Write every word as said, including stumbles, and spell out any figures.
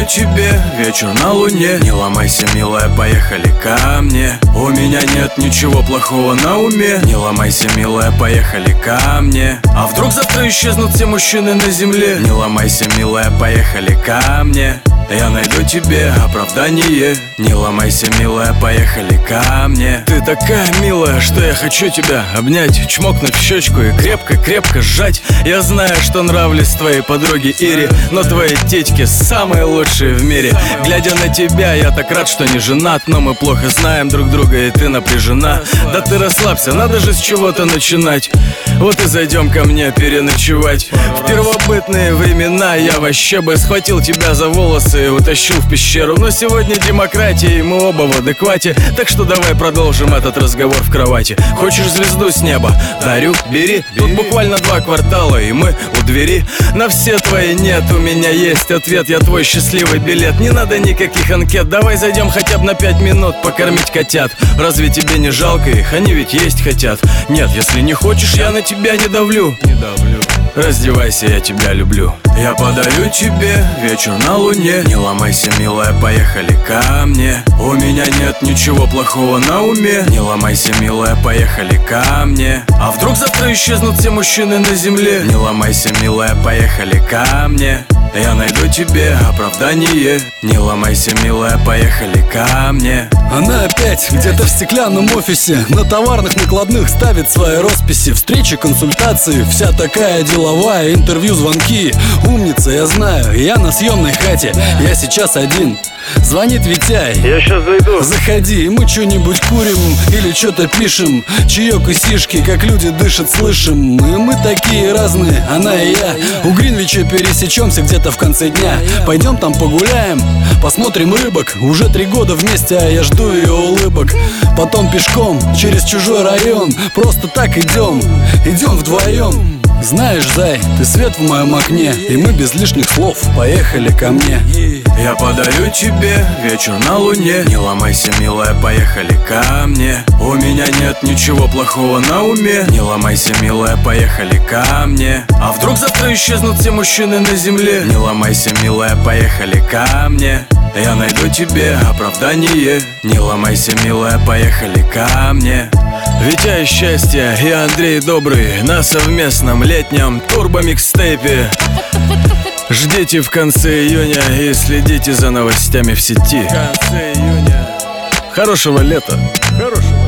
подарю тебе вечер на луне. Не ломайся, милая, поехали ко мне. У меня нет ничего плохого на уме. Не ломайся, милая, поехали ко мне. А вдруг завтра исчезнут все мужчины на земле? Не ломайся, милая, поехали ко мне. Я найду тебе оправдание. Не ломайся, милая, поехали ко мне. Ты такая милая, что я хочу тебя обнять, чмокнуть в щечку и крепко-крепко сжать. Я знаю, что нравлюсь твоей подруге Ире, но твои титьки самые лучшие в мире. Глядя на тебя, я так рад, что не женат, но мы плохо знаем друг друга, и ты напряжена. Да ты расслабься, надо же с чего-то начинать. Вот и зайдем ко мне переночевать. В первобытные времена я вообще бы схватил тебя за волосы и утащил в пещеру. Но сегодня демократия, и мы оба в адеквате. Так что давай продолжим этот разговор в кровати. Хочешь звезду с неба? Дарю, бери. Тут буквально два квартала, и мы у двери. На все твои нет, у меня есть ответ. Я твой счастливый билет. Не надо никаких анкет. Давай зайдем хотя бы на пять минут покормить котят. Разве тебе не жалко их? Они ведь есть хотят. Нет, если не хочешь, я на тебя не давлю. Не давлю. Раздевайся, я тебя люблю. Я подарю тебе вечер на луне. Не ломайся, милая, поехали ко мне. У меня нет ничего плохого на уме. Не ломайся, милая, поехали ко мне. А вдруг завтра исчезнут все мужчины на земле? Не ломайся, милая, поехали ко мне. Я найду тебе оправдание. Не ломайся, милая, поехали ко мне. Она опять где-то в стеклянном офисе на товарных накладных ставит свои росписи. Встречи, консультации, вся такая деловая. Интервью, звонки, умница, я знаю. Я на съемной хате, я сейчас один. Звонит Витяй, я сейчас зайду. Заходи, мы что-нибудь курим или что-то пишем. Чаек и сишки, как люди дышат, слышим. И мы такие разные, она и я. У Гринвича пересечемся где-то в конце дня. Пойдем там погуляем, посмотрим рыбок. Уже три года вместе, а я жду ее улыбок. Потом пешком через чужой район. Просто так идем, идем вдвоем. Знаешь, зай, ты свет в моем окне, и мы без лишних слов поехали ко мне. Я подарю тебе вечер на луне. Не ломайся, милая, поехали ко мне. У меня нет ничего плохого на уме. Не ломайся, милая, поехали ко мне. А вдруг завтра исчезнут все мужчины на земле? Не ломайся, милая, поехали ко мне. Я найду тебе оправдание. Не ломайся, милая, поехали ко мне. Витя и счастье и Андрей Добрый на совместном летнем турбо-микстейпе. Ждите в конце июня и следите за новостями в сети. В конце июня. Хорошего лета. Хорошего.